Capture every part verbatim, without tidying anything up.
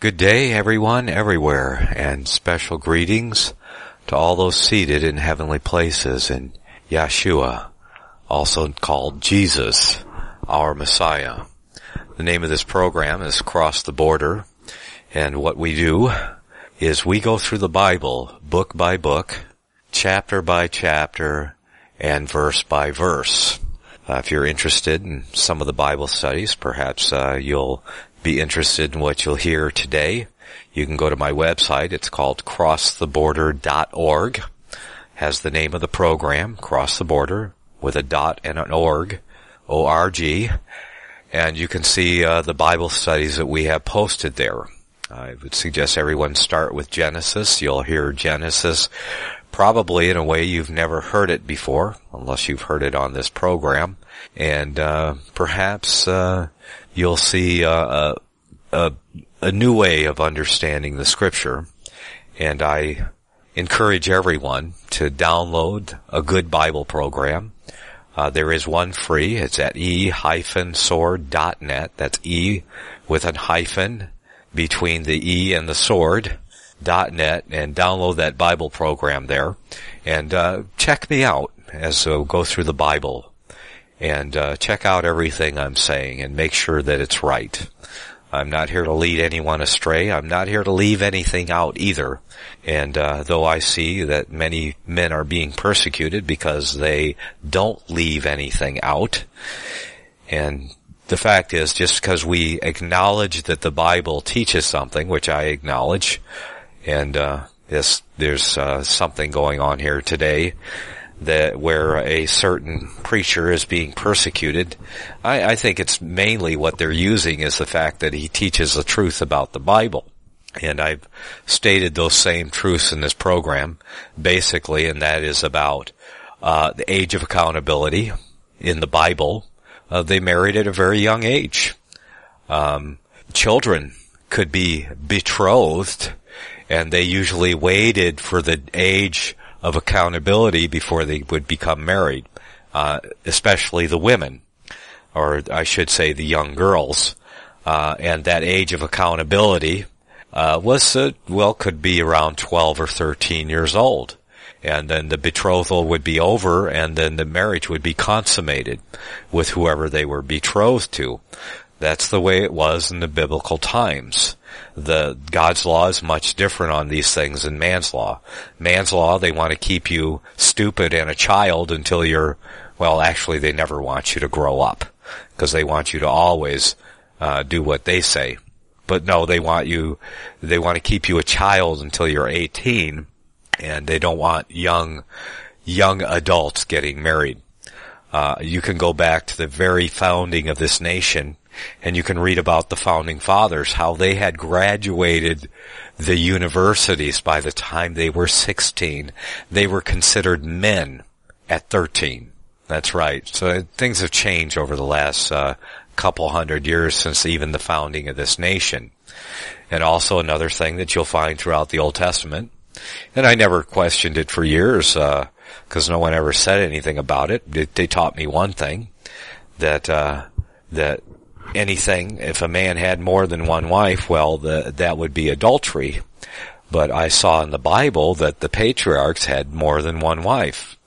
Good day, everyone, everywhere, and special greetings to all those seated in heavenly places in Yeshua, also called Jesus, our Messiah. The name of this program is Cross the Border, and what we do is we go through the Bible book by book, chapter by chapter, and verse by verse. Uh, if you're interested in some of the Bible studies, perhaps uh, you'll be interested in what you'll hear today. You can go to my website. It's called cross the border dot org. Has the name of the program, Cross the Border, with a dot and an org, O R G. And you can see uh, the Bible studies that we have posted there. I would suggest everyone start with Genesis. You'll hear Genesis probably in a way you've never heard it before, unless you've heard it on this program. And uh perhaps uh you'll see uh, a, a, a new way of understanding the Scripture. And I encourage everyone to download a good Bible program. Uh, there is one free. It's at e dash sword dot net. That's E with a hyphen between the E and the sword dot net, and download that Bible program there. And uh check me out as I go through the Bible. And uh check out everything I'm saying and make sure that it's right. I'm not here to lead anyone astray. I'm not here to leave anything out either. And uh though I see that many men are being persecuted because they don't leave anything out, and the fact is, just because we acknowledge that the Bible teaches something, which I acknowledge, and uh this, there's uh something going on here today that where a certain preacher is being persecuted, I, I think it's mainly what they're using is the fact that he teaches the truth about the Bible. And I've stated those same truths in this program, basically, and that is about uh the age of accountability in the Bible. Uh, they married at a very young age. Um, children could be betrothed, and they usually waited for the age of accountability before they would become married, uh, especially the women, or I should say the young girls. Uh, and that age of accountability, uh, was, uh, well, could be around twelve or thirteen years old. And then the betrothal would be over, and then the marriage would be consummated with whoever they were betrothed to. That's the way it was in the biblical times. The God's law is much different on these things than man's law. Man's law, they want to keep you stupid and a child until you're, well, actually they never want you to grow up, because they want you to always uh do what they say. But no, they want you, they want to keep you a child until you're eighteen. And they don't want young, young adults getting married. Uh, you can go back to the very founding of this nation, and you can read about the founding fathers, how they had graduated the universities by the time they were sixteen. They were considered men at thirteen. That's right. So things have changed over the last, uh, couple hundred years since even the founding of this nation. And also another thing that you'll find throughout the Old Testament, and I never questioned it for years, uh, cause no one ever said anything about it. They, they taught me one thing, that, uh, that anything, if a man had more than one wife, well, the, that would be adultery. But I saw in the Bible that the patriarchs had more than one wife.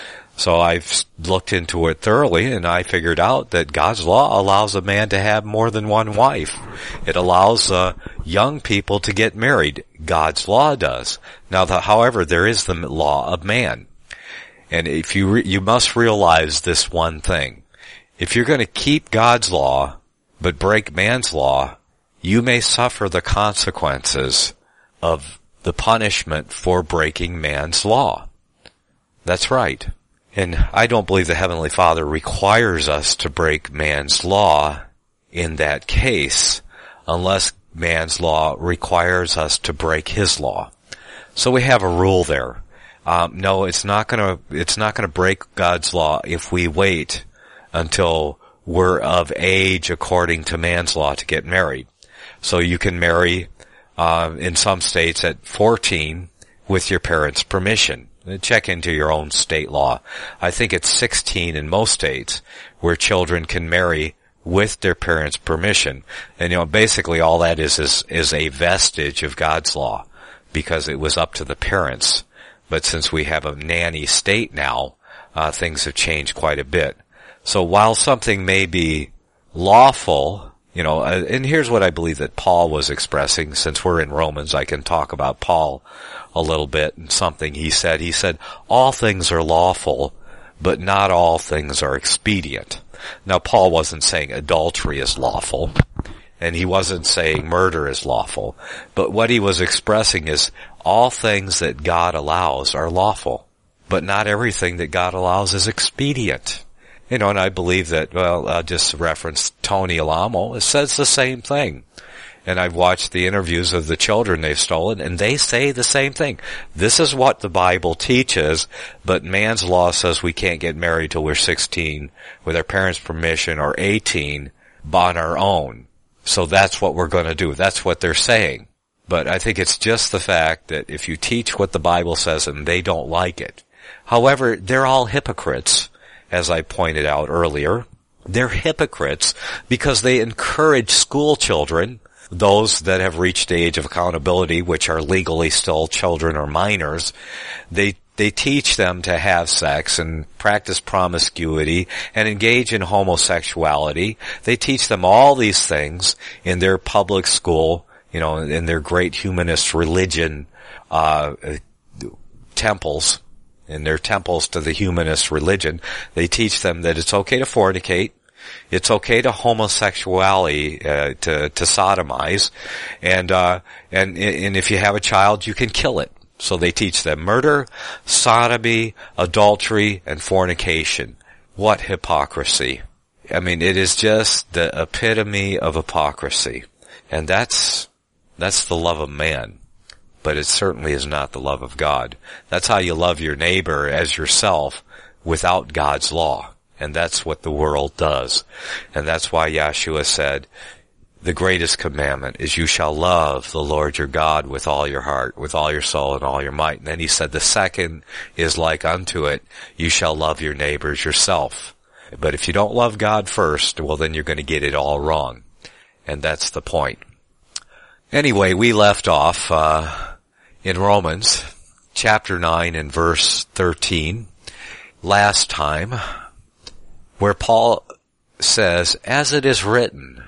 So I've looked into it thoroughly, and I figured out that God's law allows a man to have more than one wife. It allows uh, young people to get married. God's law does. Now, the, however, there is the law of man. And if you re- you must realize this one thing. If you're going to keep God's law but break man's law, you may suffer the consequences of the punishment for breaking man's law. That's right. And I don't believe the Heavenly Father requires us to break man's law in that case, unless man's law requires us to break his law. So we have a rule there. Um, no, it's not gonna, it's not gonna break God's law if we wait until we're of age according to man's law to get married. So you can marry, uh, in some states at fourteen with your parents' permission. Check into your own state law. I think it's sixteen in most states where children can marry with their parents' permission. And, you know, basically all that is, is, is a vestige of God's law, because it was up to the parents. But since we have a nanny state now, uh, things have changed quite a bit. So while something may be lawful, you know, uh, and here's what I believe that Paul was expressing. Since we're in Romans, I can talk about Paul a little bit and something he said. He said, all things are lawful, but not all things are expedient. Now, Paul wasn't saying adultery is lawful, and he wasn't saying murder is lawful, but what he was expressing is all things that God allows are lawful, but not everything that God allows is expedient. You know, and I believe that, well, I'll just reference Tony Alamo. It says the same thing. And I've watched the interviews of the children they've stolen, and they say the same thing. This is what the Bible teaches, but man's law says we can't get married till we're sixteen with our parents' permission, or eighteen on our own. So that's what we're going to do. That's what they're saying. But I think it's just the fact that if you teach what the Bible says and they don't like it. However, they're all hypocrites, as I pointed out earlier. They're hypocrites because they encourage school children, those that have reached the age of accountability, which are legally still children or minors. They they teach them to have sex and practice promiscuity and engage in homosexuality. They teach them all these things in their public school, you know, in their great humanist religion uh temples, in their temples to the humanist religion. They teach them that it's okay to fornicate. It's okay to homosexuality, uh, to, to sodomize, and, uh, and, and if you have a child, you can kill it. So they teach them murder, sodomy, adultery, and fornication. What hypocrisy. I mean, it is just the epitome of hypocrisy. And that's, that's the love of man. But it certainly is not the love of God. That's how you love your neighbor as yourself without God's law. And that's what the world does. And that's why Yeshua said, the greatest commandment is you shall love the Lord your God with all your heart, with all your soul, and all your might. And then he said the second is like unto it, you shall love your neighbors yourself. But if you don't love God first, well then you're going to get it all wrong. And that's the point. Anyway, we left off uh in Romans chapter nine and verse thirteen last time, where Paul says, as it is written,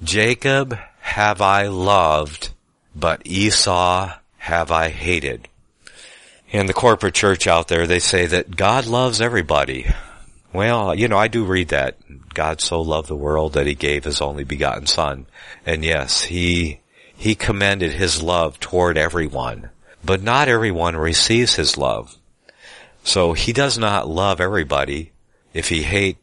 Jacob have I loved, but Esau have I hated. In the corporate church out there, they say that God loves everybody. Well, you know, I do read that. God so loved the world that he gave his only begotten son. And yes, he, he commended his love toward everyone, but not everyone receives his love. So he does not love everybody if he hates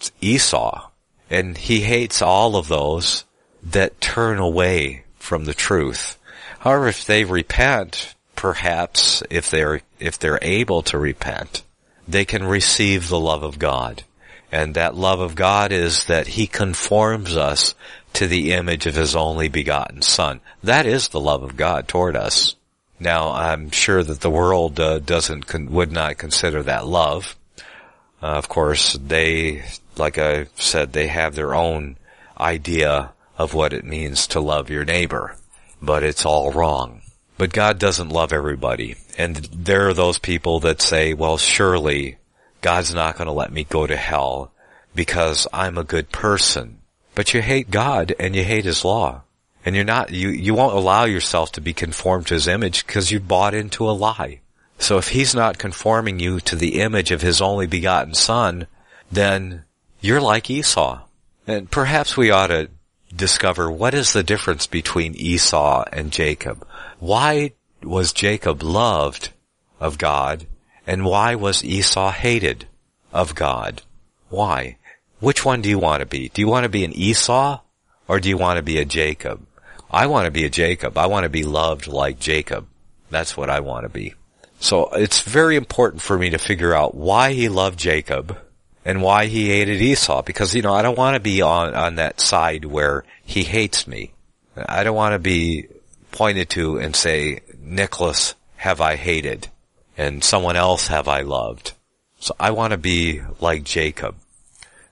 Esau, and he hates all of those that turn away from the truth. However, if they repent, perhaps if they're if they're able to repent, they can receive the love of God. And that love of God is that he conforms us to the image of his only begotten son. That is the love of God toward us. Now, I'm sure that the world uh, doesn't con- would not consider that love. Uh, of course, they, like I said, they have their own idea of what it means to love your neighbor, but it's all wrong. But God doesn't love everybody. And there are those people that say, well, surely God's not going to let me go to hell because I'm a good person. But you hate God and you hate his law. And you're not, you, you won't allow yourself to be conformed to his image because you bought into a lie. So if he's not conforming you to the image of his only begotten son, then you're like Esau. And perhaps we ought to discover what is the difference between Esau and Jacob. Why was Jacob loved of God, and why was Esau hated of God? Why? Which one do you want to be? Do you want to be an Esau, or do you want to be a Jacob? I want to be a Jacob. I want to be loved like Jacob. That's what I want to be. So it's very important for me to figure out why he loved Jacob and why he hated Esau. Because, you know, I don't want to be on, on that side where he hates me. I don't want to be pointed to and say, Nicholas have I hated and someone else have I loved. So I want to be like Jacob.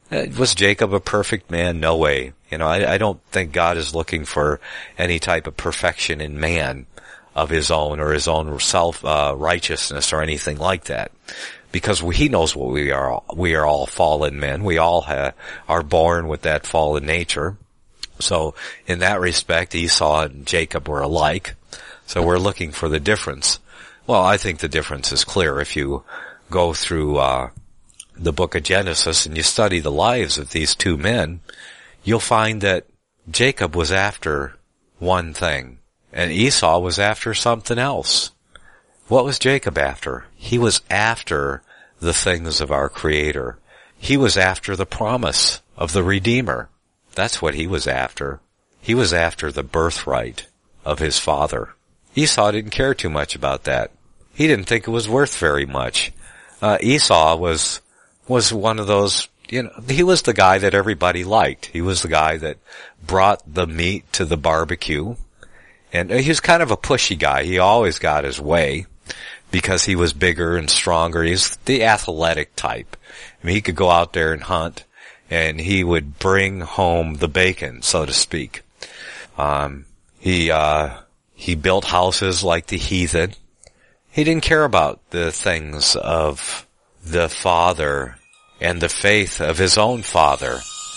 Uh, Was Jacob a perfect man? No way. You know, I, I don't think God is looking for any type of perfection in man of his own or his own self, uh, righteousness or anything like that. Because he knows what we are. We are all fallen men. We all ha- are born with that fallen nature. So in that respect, Esau and Jacob were alike. So we're looking for the difference. Well, I think the difference is clear. If you go through uh the book of Genesis and you study the lives of these two men, you'll find that Jacob was after one thing and Esau was after something else. What was Jacob after? He was after the things of our Creator. He was after the promise of the Redeemer. That's what he was after. He was after the birthright of his father. Esau didn't care too much about that. He didn't think it was worth very much. Uh, Esau was, was one of those, you know, he was the guy that everybody liked. He was the guy that brought the meat to the barbecue. And he was kind of a pushy guy. He always got his way because he was bigger and stronger. He's the athletic type. I mean, he could go out there and hunt and he would bring home the bacon, so to speak. Um, he, uh, he built houses like the heathen. He didn't care about the things of the father and the faith of his own father.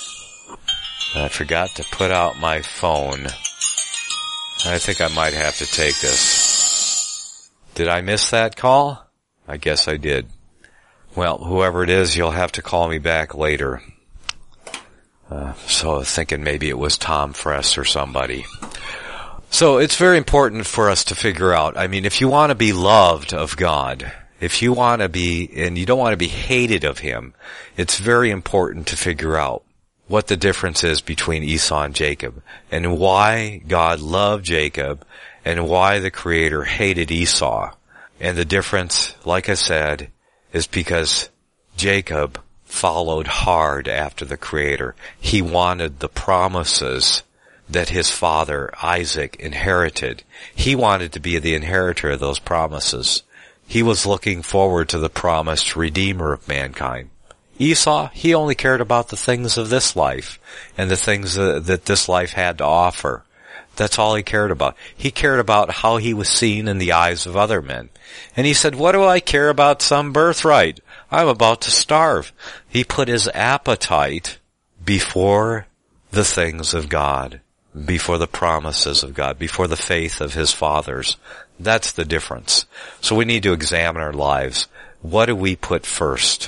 I forgot to put out my phone. I think I might have to take this. Did I miss that call? I guess I did. Well, whoever it is, you'll have to call me back later. Uh, so I was thinking maybe it was Tom Fress or somebody. So it's very important for us to figure out, I mean, if you want to be loved of God, if you want to be, and you don't want to be hated of Him, it's very important to figure out what the difference is between Esau and Jacob, and why God loved Jacob, and why the Creator hated Esau. And the difference, like I said, is because Jacob followed hard after the Creator. He wanted the promises that his father Isaac inherited. He wanted to be the inheritor of those promises. He was looking forward to the promised Redeemer of mankind. Esau, he only cared about the things of this life and the things uh, that this life had to offer. That's all he cared about. He cared about how he was seen in the eyes of other men. And he said, what do I care about some birthright? I'm about to starve. He put his appetite before the things of God, before the promises of God, before the faith of his fathers. That's the difference. So we need to examine our lives. What do we put first?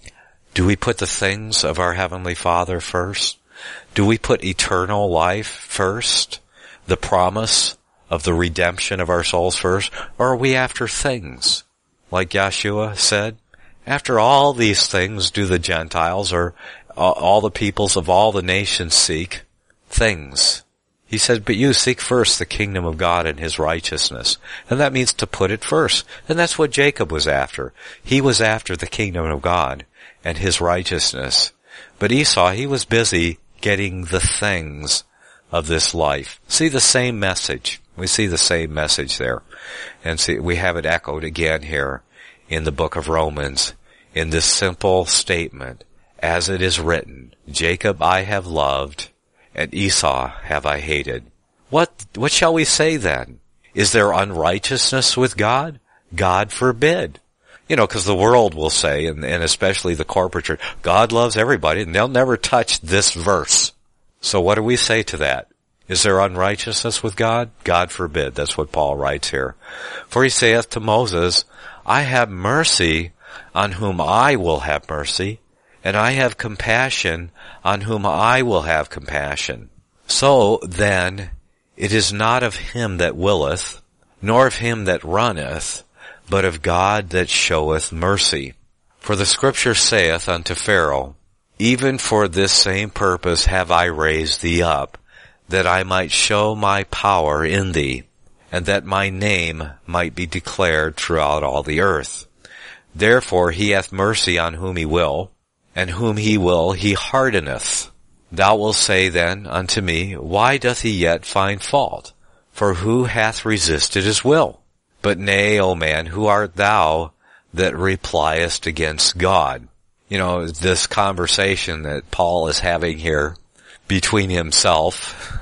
Do we put the things of our Heavenly Father first? Do we put eternal life first? The promise of the redemption of our souls first? Or are we after things? Like Yeshua said, after all these things do the Gentiles or all the peoples of all the nations seek things. He said, but you seek first the kingdom of God and His righteousness. And that means to put it first. And that's what Jacob was after. He was after the kingdom of God and His righteousness. But Esau, he was busy getting the things of this life. See the same message. We see the same message there. And see, we have it echoed again here in the book of Romans in this simple statement. As it is written, Jacob I have loved, and Esau have I hated. What, what shall we say then? Is there unrighteousness with God? God forbid. You know, because the world will say, and, and especially the corporate church, God loves everybody, and they'll never touch this verse. So what do we say to that? Is there unrighteousness with God? God forbid. That's what Paul writes here. For he saith to Moses, I have mercy on whom I will have mercy, and I have compassion on whom I will have compassion. So then, it is not of him that willeth, nor of him that runneth, but of God that showeth mercy. For the Scripture saith unto Pharaoh, even for this same purpose have I raised thee up, that I might show my power in thee, and that my name might be declared throughout all the earth. Therefore he hath mercy on whom he will, and whom he will he hardeneth. Thou wilt say then unto me, why doth he yet find fault? For who hath resisted his will? But nay, O man, who art thou that repliest against God? you know, this conversation that Paul is having here between himself,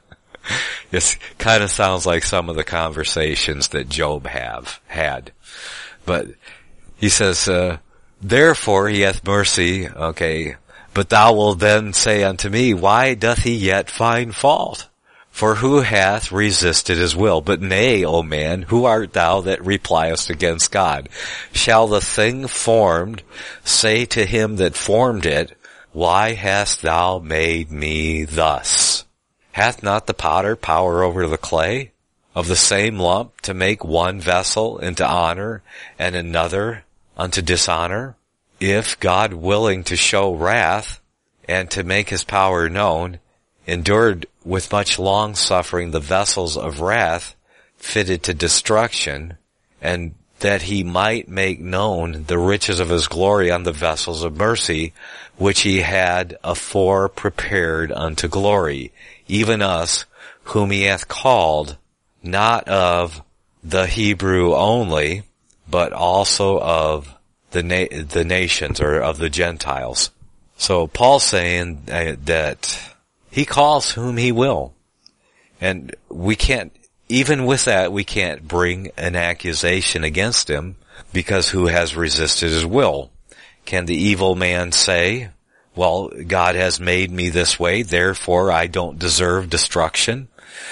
it kind of sounds like some of the conversations that Job have had. But he says, uh, therefore he hath mercy, okay, but thou wilt then say unto me, why doth he yet find fault? For who hath resisted his will? But nay, O man, who art thou that repliest against God? Shall the thing formed say to him that formed it, why hast thou made me thus? Hath not the potter power over the clay of the same lump to make one vessel into honor and another unto dishonor? If God, willing to show wrath and to make his power known, endured with much long suffering the vessels of wrath fitted to destruction, and that he might make known the riches of his glory on the vessels of mercy, which he had afore prepared unto glory, even us, whom he hath called, not of the Hebrew only, but also of the na- the nations, or of the Gentiles. So Paul's saying that he calls whom he will. And we can't, even with that, we can't bring an accusation against him, because who has resisted his will? Can the evil man say, well, God has made me this way, therefore I don't deserve destruction?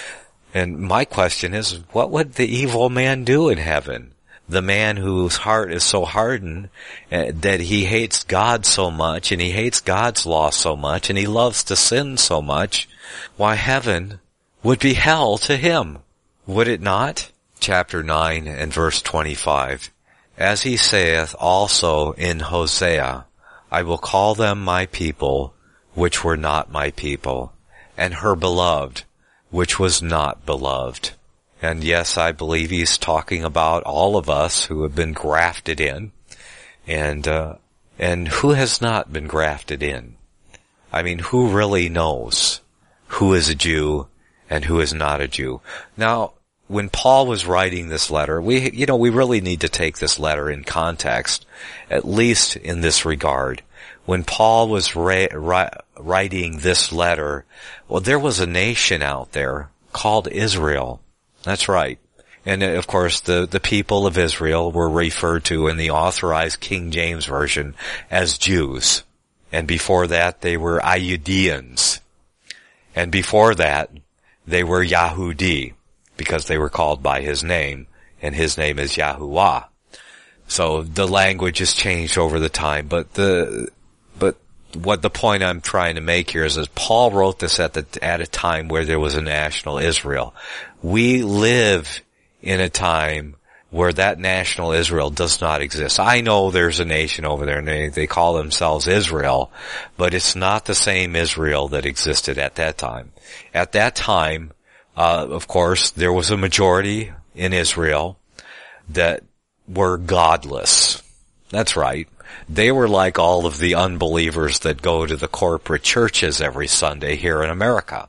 And my question is, what would the evil man do in heaven? The man whose heart is so hardened uh, that he hates God so much, and he hates God's law so much, and he loves to sin so much, why, heaven would be hell to him, would it not? Chapter nine and verse twenty-five. As he saith also in Hosea, I will call them my people, which were not my people, and her beloved, which was not beloved. And yes, I believe he's talking about all of us who have been grafted in. And, uh, and who has not been grafted in? I mean, who really knows who is a Jew and who is not a Jew? Now, when Paul was writing this letter, we, you know, we really need to take this letter in context, at least in this regard. When Paul was ra- ri- writing this letter, well, there was a nation out there called Israel. That's right. And of course, the, the people of Israel were referred to in the authorized King James Version as Jews. And before that, they were Ayudeans. And before that, they were Yahudi, because they were called by his name, and his name is Yahuwah. So the language has changed over the time, but the, but what the point I'm trying to make here is that Paul wrote this at the, at a time where there was a national Israel. We live in a time where that national Israel does not exist. I know there's a nation over there and they, they call themselves Israel, but it's not the same Israel that existed at that time. At that time, uh, of course, there was a majority in Israel that were godless. That's right. They were like all of the unbelievers that go to the corporate churches every Sunday here in America.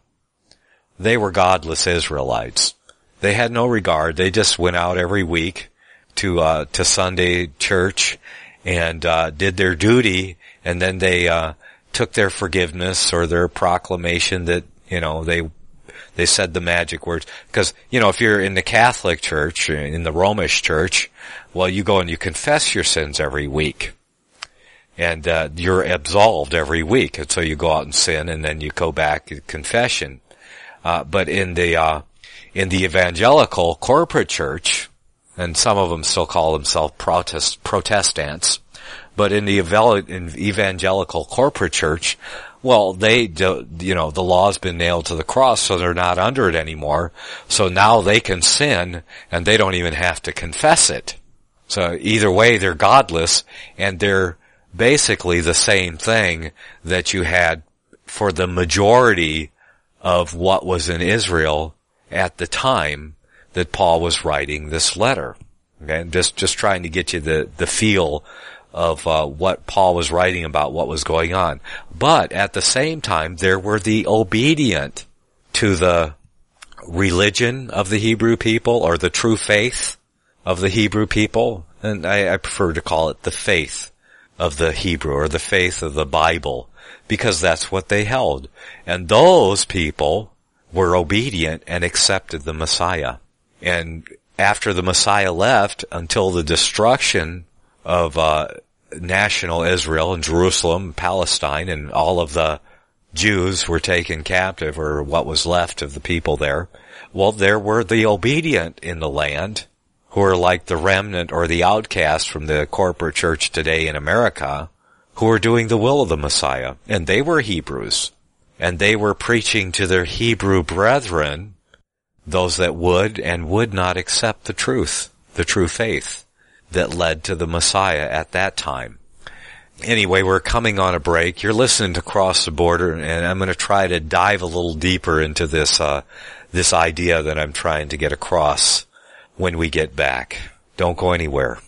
They were godless Israelites. They had no regard. They just went out every week to uh to Sunday church and uh did their duty, and then they uh took their forgiveness or their proclamation that, you know, they they said the magic words. Because, you know, if you're in the Catholic Church, in the Romish Church, well, you go and you confess your sins every week. And uh you're absolved every week. And so you go out and sin, and then you go back to confession. Uh but in the uh in the evangelical corporate church, and some of them still call themselves protest Protestants, but in the evangelical corporate church, well, they do, you know, the law's been nailed to the cross, so they're not under it anymore. So now they can sin, and they don't even have to confess it. So either way, they're godless, and they're basically the same thing that you had for the majority of what was in Israel at the time that Paul was writing this letter. Okay, just just trying to get you the the feel of uh, what Paul was writing about, what was going on. But at the same time, there were the obedient to the religion of the Hebrew people, or the true faith of the Hebrew people, and I, I prefer to call it the faith, of the Hebrew or the faith of the Bible, because that's what they held. And those people were obedient and accepted the Messiah. And after the Messiah left, until the destruction of uh national Israel and Jerusalem, Palestine, and all of the Jews were taken captive, or what was left of the people there, well, there were the obedient in the land, who are like the remnant or the outcast from the corporate church today in America, who are doing the will of the Messiah. And they were Hebrews. And they were preaching to their Hebrew brethren, those that would and would not accept the truth, the true faith that led to the Messiah at that time. Anyway, we're coming on a break. You're listening to Cross the Border, and I'm going to try to dive a little deeper into this, uh, this idea that I'm trying to get across when we get back. Don't go anywhere.